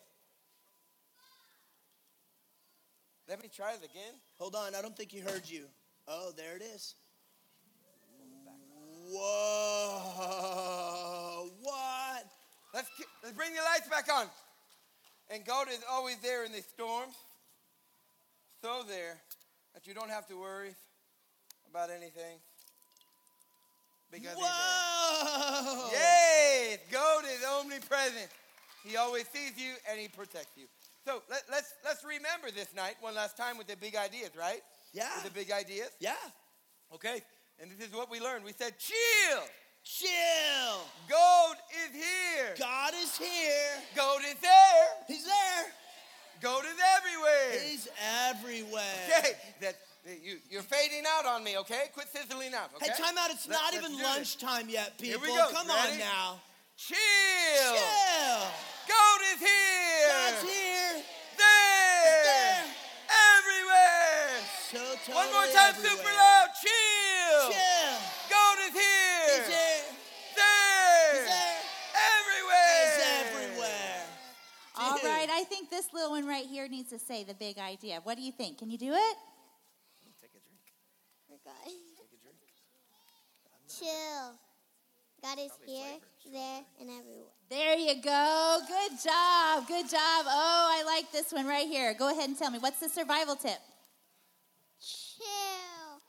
G: Let me try it again.
H: Hold on, I don't think he heard you. Oh, there it is. Whoa, what?
G: Let's bring the lights back on. And God is always there in the storms. So there that you don't have to worry about anything. Because
H: Whoa!
G: He's there. Yes, God is omnipresent. He always sees you and he protects you. So let's remember this night one last time with the big ideas, right?
H: Yeah.
G: With the big ideas?
H: Yeah.
G: Okay. And this is what we learned. We said, chill.
H: Chill.
G: God is here.
H: God is here.
G: God is there.
H: He's there.
G: God is everywhere.
H: He's everywhere.
G: Okay. You're fading out on me, okay? Quit sizzling out, okay?
H: Hey, time out. It's not even lunchtime yet, people.
G: Here we go.
H: Come
G: Ready?
H: on now.
G: Chill.
H: Chill.
G: God is here.
H: God's here.
G: There. Everywhere.
H: So totally
G: One more time,
H: everywhere.
G: super loud. Chill.
H: Chill.
G: God is here.
H: He's here.
G: There.
H: He's there.
G: Everywhere.
H: He's everywhere.
F: All
H: Dude.
F: right, I think this little one right here needs to say the big idea. What do you think? Can you do it?
G: Take a drink.
E: Forgot.
G: Take a drink.
E: Chill. God is here, there, and everywhere.
F: There you go. Good job. Good job. Oh, I like this one right here. Go ahead and tell me. What's the survival tip?
E: Chill.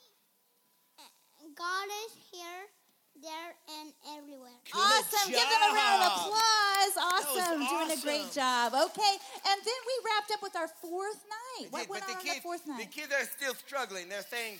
E: God is here, there, and everywhere.
H: Good
F: Awesome. Give them a round of
H: job.
F: applause.
H: That was
F: Awesome. Doing a great
H: awesome.
F: job. Okay. And then we wrapped up with our fourth night. What went
G: But
F: on the fourth
G: The
F: night?
G: kids are still struggling. They're saying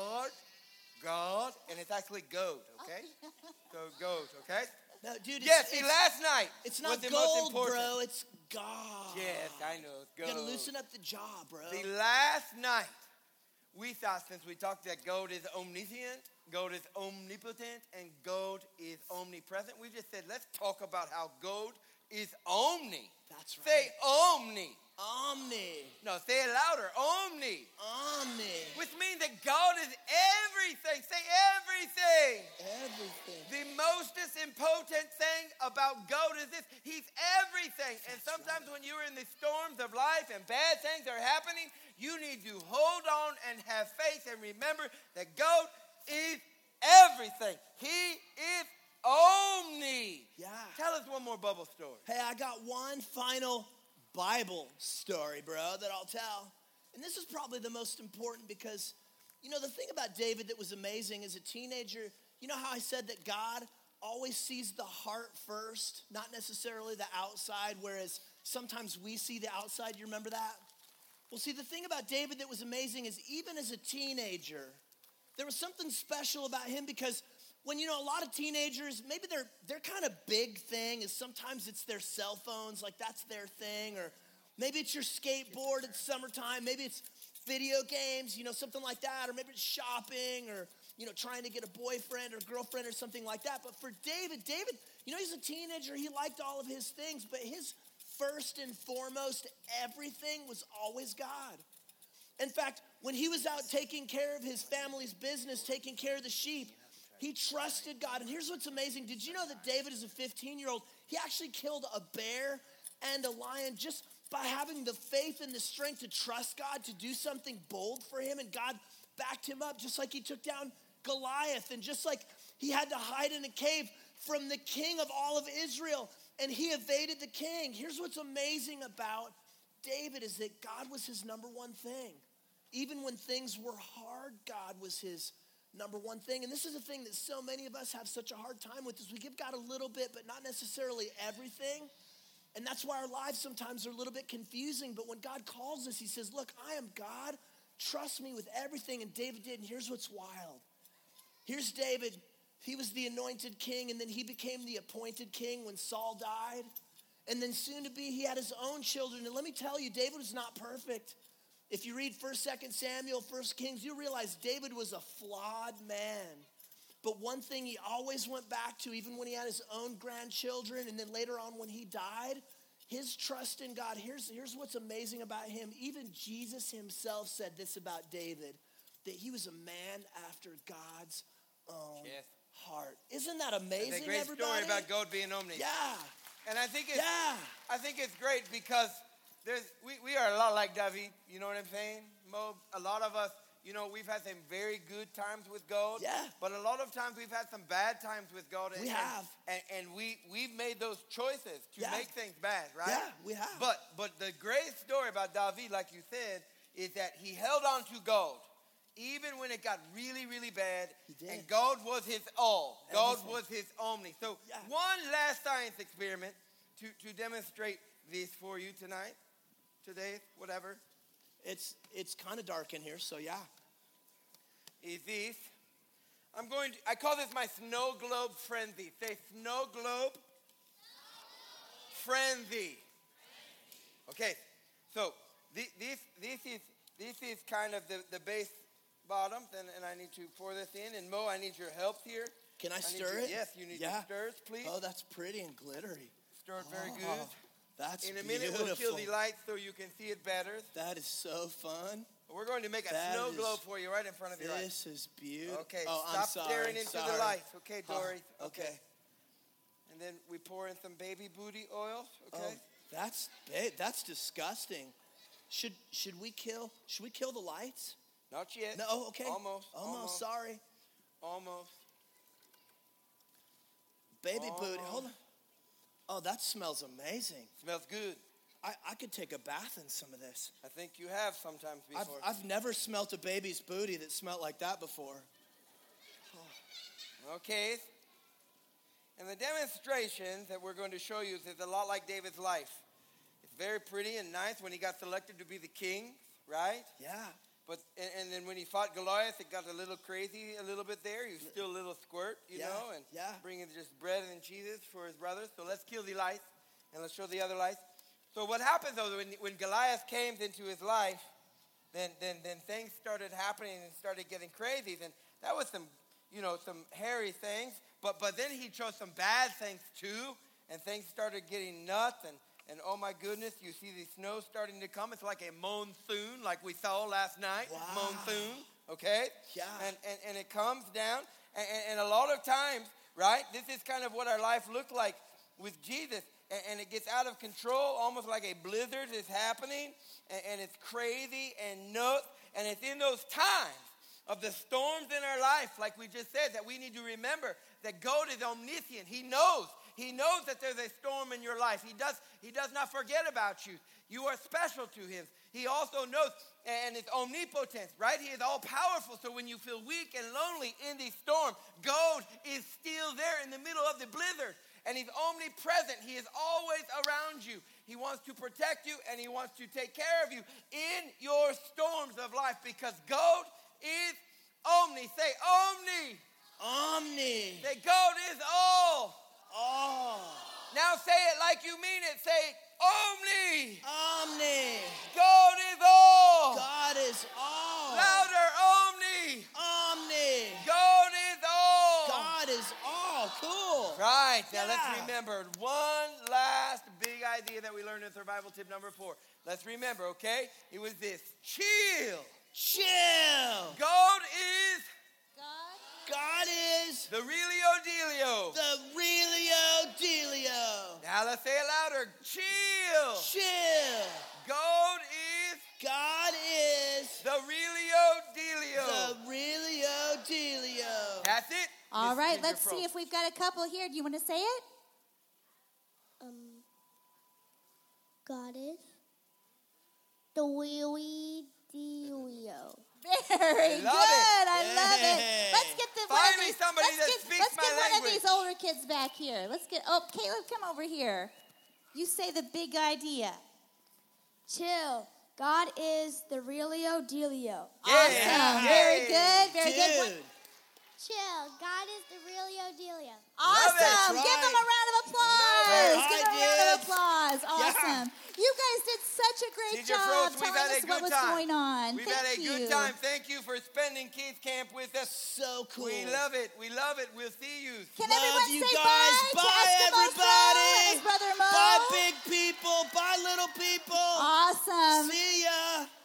G: God, and it's actually goat, okay? So goat, okay?
H: No, dude,
G: Yes, see, last night
H: it's
G: was
H: not
G: the most
H: gold,
G: important.
H: bro. It's God.
G: Yes, I know, it's
H: You
G: goat.
H: gotta loosen up the jaw, bro.
G: The last night, we thought since we talked that God is omniscient, God is omnipotent, and God is omnipresent, we just said, let's talk about how God is omni.
H: That's right.
G: Say omni.
H: Omni.
G: No, say it louder. Omni.
H: Omni.
G: Which means that God is everything. Say everything.
H: Everything.
G: The most important thing about God is this. He's everything. And sometimes when you're in the storms of life and bad things are happening, you need to hold on and have faith and remember that God is everything. He is omni.
H: Yeah.
G: Tell us one more bubble story.
H: Hey, I got one final Bible story, bro, that I'll tell. And this is probably the most important because, you know, the thing about David that was amazing as a teenager, you know how I said that God always sees the heart first, not necessarily the outside, whereas sometimes we see the outside. You remember that? Well, see, the thing about David that was amazing is even as a teenager, there was something special about him because when, you know, a lot of teenagers, maybe their kind of big thing is sometimes it's their cell phones, like that's their thing, or maybe it's your skateboard, it's summertime, maybe it's video games, you know, something like that, or maybe it's shopping, or, you know, trying to get a boyfriend or girlfriend or something like that. But for David, you know, he's a teenager, he liked all of his things, but his first and foremost everything was always God. In fact, when he was out taking care of his family's business, taking care of the sheep, he trusted God. And here's what's amazing. Did you know that David, as a 15-year-old, he actually killed a bear and a lion just by having the faith and the strength to trust God to do something bold for him. And God backed him up, just like he took down Goliath, and just like he had to hide in a cave from the king of all of Israel, and he evaded the king. Here's what's amazing about David is that God was his number one thing. Even when things were hard, God was his number one thing. And this is a thing that so many of us have such a hard time with, is we give God a little bit, but not necessarily everything. And that's why our lives sometimes are a little bit confusing. But when God calls us, he says, look, I am God. Trust me with everything. And David did. And here's what's wild. Here's David. He was the anointed king, and then he became the appointed king when Saul died. And then soon to be, he had his own children. And let me tell you, David was not perfect. If you read 1st, 2nd Samuel, 1st Kings, you realize David was a flawed man. But one thing he always went back to, even when he had his own grandchildren, and then later on when he died, his trust in God. Here's what's amazing about him. Even Jesus himself said this about David, that he was a man after God's own heart. Isn't that amazing,
G: It's a great
H: everybody?
G: story about God being omni.
H: Yeah.
G: And I think it's great because we are a lot like David, you know what I'm saying? Mo, a lot of us, you know, we've had some very good times with God.
H: Yeah.
G: But a lot of times we've had some bad times with God. And,
H: We have.
G: And we've made those choices to make things bad, right?
H: Yeah, we have.
G: But the great story about David, like you said, is that he held on to God. Even when it got really, really bad, and God was his all. God was his omni. So one last science experiment to demonstrate this for you tonight, today, whatever.
H: It's kind of dark in here, so yeah.
G: Is this. I call this my snow globe frenzy. Say snow globe frenzy. Okay, so this is kind of the base bottom, and I need to pour this in. And Mo, I need your help here.
H: Can I stir it?
G: Yes, you need your stirs, please.
H: Oh, that's pretty and glittery.
G: Stir it very good.
H: That's
G: In a
H: beautiful.
G: minute, we'll kill the lights so you can see it better.
H: That is so fun.
G: We're going to make a snow globe for you right in front of your eyes.
H: This is beautiful.
G: Okay,
H: I'm
G: stop staring into the lights. Okay, Dory.
H: Okay.
G: And then we pour in some baby booty oil. Okay.
H: Oh, that's disgusting. Should we kill the lights?
G: Not yet.
H: No, okay.
G: Almost.
H: Sorry.
G: Almost.
H: Baby booty. Hold on. Oh, that smells amazing.
G: Smells good.
H: I could take a bath in some of this.
G: I think you have sometimes before.
H: I've never smelt a baby's booty that smelled like that before.
G: Okay. And the demonstration that we're going to show you is a lot like David's life. It's very pretty and nice when he got selected to be the king, right?
H: Yeah.
G: But and then when he fought Goliath, it got a little crazy a little bit there. He was still a little squirt, you know, and bringing just bread and cheeses for his brothers. So let's kill the lights, and let's show the other lights. So what happens, though, when Goliath came into his life, then things started happening and started getting crazy. And that was some hairy things. But then he chose some bad things, too, and things started getting nuts. And oh, my goodness, you see the snow starting to come. It's like a monsoon, like we saw last night.
H: Wow.
G: Monsoon, okay?
H: Yeah.
G: And it comes down. And a lot of times, right, this is kind of what our life looked like with Jesus. And it gets out of control, almost like a blizzard is happening. And it's crazy and nuts. And it's in those times of the storms in our life, like we just said, that we need to remember that God is omniscient. He knows. He knows that there's a storm in your life. He does not forget about you. You are special to him. He also knows, and is omnipotent, right? He is all powerful. So when you feel weak and lonely in the storm, God is still there in the middle of the blizzard. And he's omnipresent. He is always around you. He wants to protect you, and he wants to take care of you in your storms of life, because God is omni. Say omni.
H: Omni.
G: Say God is all.
H: All.
G: Now say it like you mean it. Say omni.
H: Omni.
G: God is all.
H: God is all.
G: Louder, omni.
H: Omni.
G: God is all.
H: God is all. Cool.
G: Right. Now let's remember one last big idea that we learned in survival tip number 4. Let's remember, okay? It was this. Chill.
H: Chill.
G: God is.
H: God is
G: the realio dealio.
H: The realio dealio.
G: Now let's say it louder. Chill.
H: Chill.
G: God is
H: the
G: realio dealio.
H: The realio dealio.
G: That's it.
F: All right, let's see if we've got a couple here. Do you want to say it?
E: God is the wee dealio.
F: Very
G: love
F: good.
G: it.
F: I love it.
H: Yay.
F: Let's get the
G: Finally somebody that speaks
F: let's
G: my
F: get one of
G: language.
F: these older kids back here. Let's get Caleb, come over here. You say the big idea.
E: Chill. God is the realio dealio.
F: Awesome.
G: Yeah.
F: Very
G: Yay.
F: good. Very good.
H: Dude.
E: Chill. God is the realio dealio.
F: Awesome.
H: That's
F: Give them a
H: right.
F: round of applause.
H: Love it.
F: Give them a
H: I
F: round of
H: did.
F: applause. Awesome. You guys did such a great
G: Teacher
F: job
G: Frost, we've
F: telling
G: had a
F: us what
G: good
F: was
G: time.
F: going on.
G: We've
F: Thank
G: had a
F: you.
G: good time. Thank you for spending kids camp with us.
H: So cool.
G: We love it. We love it. We'll see you.
F: Can
H: Love
F: everyone
H: you
F: say
H: guys.
F: bye to
H: Bye,
F: Eskimo Fro and his
H: everybody.
F: brother Mo?
H: Bye, big people. Bye, little people.
F: Awesome.
H: See ya.